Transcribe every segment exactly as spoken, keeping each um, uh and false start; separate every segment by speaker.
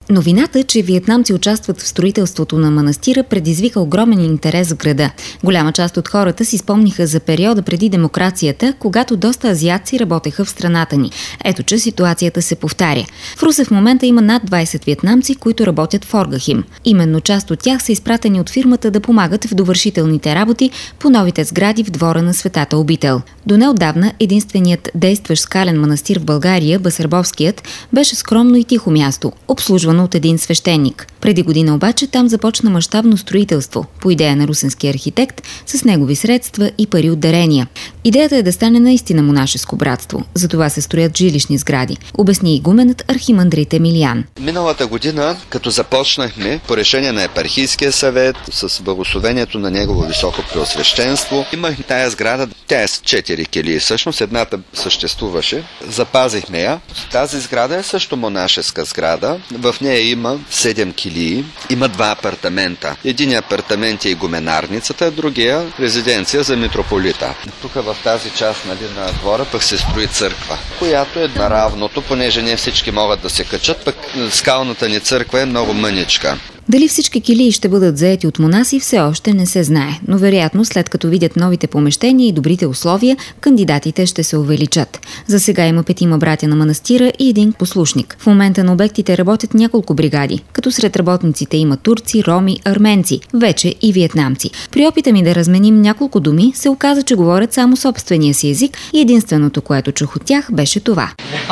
Speaker 1: Новината, че виетнамци участват в строителството на манастира, предизвика огромен интерес в града. Голяма част от хората си спомниха за периода преди демокрацията, когато доста азиатци работеха в страната ни. Ето, че ситуацията се повтаря. В Русе в момента има над двайсет виетнамци, които работят в Оргахим. Именно част от тях са изпратени от фирмата да помагат в довършителните работи по новите сгради в двора на Светата обител. До неотдавна единственият действащ скален манастир в България, Басарбовският, беше скромно и тихо място, обслужвано от един свещеник. Преди година обаче там започна мащабно строителство, по идея на русенски архитект, с негови средства и пари от дарения. Идеята е да стане наистина монашеско братство, затова се строят жилищни сгради, обясни игуменът архимандрит Емилиан.
Speaker 2: Миналата година, като започнахме по решение на епархийския съвет, с благословението на негово високо преосвещенство, имахме тая сграда, тя е с четири келии, всъщност едната съществуваше, запазихме я. Тази сграда е също монашеска сграда, в нея има седем килии, има два апартамента. Един апартамент е игуменарницата, другия резиденция за митрополита. Тук в тази част, нали, на двора пък се строи църква, която е на равното, понеже не всички могат да се качат, пък скалната ни църква е много мъничка.
Speaker 1: Дали всички килии ще бъдат заети от монаси, все още не се знае, но вероятно след като видят новите помещения и добрите условия, кандидатите ще се увеличат. За сега има петима братя на манастира и един послушник. В момента на обектите работят няколко бригади, като сред работниците има турци, роми, арменци, вече и виетнамци. При опита ми да разменим няколко думи, се оказа, че говорят само собствения си език и единственото, което чух от тях, беше това.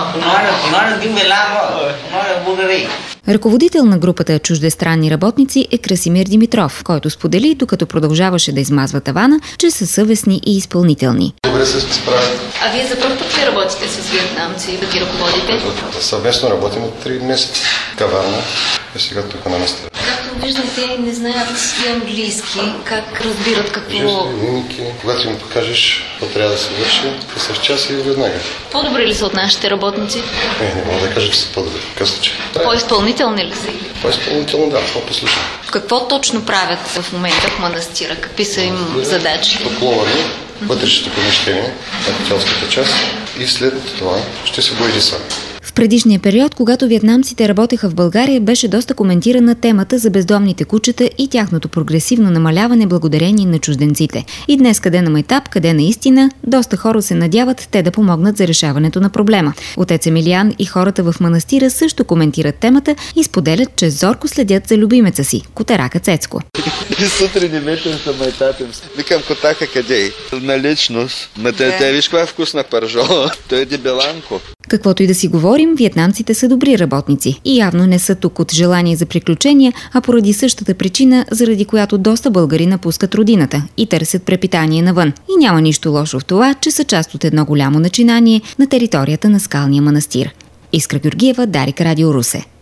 Speaker 1: Ръководител на групата чуждестранни работници е Красимир Димитров, който сподели, докато продължаваше да измазва тавана, че са съвестни и изпълнителни.
Speaker 3: Добре се справят.
Speaker 4: А вие за първ път ли работите с виетнамци, да ги ръководите?
Speaker 3: Съвместно работим от три месеца. Каварна е сега тук на места.
Speaker 4: Както виждам, те не знаят и английски, как разбират какво...
Speaker 3: Мимики. Когато им покажеш какво трябва да се върши, са в час и веднага.
Speaker 4: По-добри ли са от нашите работници?
Speaker 3: Не, не мога да кажа, че са по-добри. Казва, че...
Speaker 4: По-изпълнителни ли са?
Speaker 3: По-изпълнително, да, по-послушни.
Speaker 4: Какво точно правят в момента в манастира? Какви са им задачи?
Speaker 3: Покловани, вътрешното помещение, хотелската част и след това ще се бои сами.
Speaker 1: В предишния период, когато виетнамците работеха в България, беше доста коментирана темата за бездомните кучета и тяхното прогресивно намаляване благодарение на чужденците. И днес, къде на майтап, къде наистина, доста хора се надяват те да помогнат за решаването на проблема. Отец Емилиан и хората в манастира също коментират темата и споделят, че зорко следят за любимеца си, котарака Цецко.
Speaker 2: И сутрин не метим за майтапим. Викам, котака къде? На личност. Ма те, те виж каква е вкусна пържола. Той е дебеланко.
Speaker 1: Каквото и да си говорим, виетнамците са добри работници и явно не са тук от желание за приключения, а поради същата причина, заради която доста българи напускат родината и търсят препитание навън. И няма нищо лошо в това, че са част от едно голямо начинание на територията на скалния манастир. Искра Георгиева, Дарик, Радио Русе.